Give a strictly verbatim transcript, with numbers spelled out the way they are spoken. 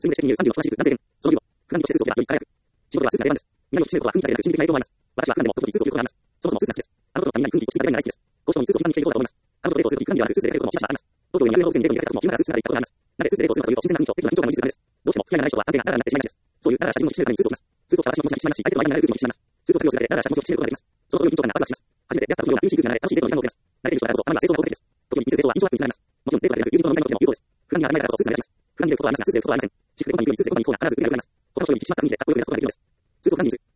すぐれしてに入さんじゅうの人は指数何千円。そのじゅうを、不安にして数を開くより輝く。仕事は数値が選んです。南を知ることは空気が出る心理的な影響もあります。私は不安でも特に数値をよく考えます。そもそも数値が好きです。あのことの何々空気を質が大好きです。こうしたのに数値を頻繁にしていることだと思います。あのことで数値を空気が数値ではなく数値でやることもしばしばあります。東京に学園の大手に出るのにやりたいことも今から数値があることがあります。なぜ数値で数をするかというと、新鮮な認証、適度な認証が無理するためです。どうしても付き合いがない人は安定がならなくなってしまいがちです。そういうならした自分の知識のために数値をします。数値を探しの気持ちがしてしまいますし、相手との間になれる空気もしてしまいます。数値を作業するだけでならした気持ちを知ることができます。そのとおり緊張感がワクワクします。初めて出会った時のような優しい空気が流れ、楽しいデートの時間を受けます。慣れている人だからこそ、あなたは清掃が効果的です。時に水清掃は印象アップにつながります。もちろんデートだけでなく、友人との飲み会の時も有効です。不安にならないからこそ数値が役立ちます。不安に出ることはありますが、数値でやることはありません。私服でご飯に行くより数値でご飯に行く方が必ず売れるようになります。他の人より満ちまった雰囲気でかっこよく出すことができるのです。数値を管理する。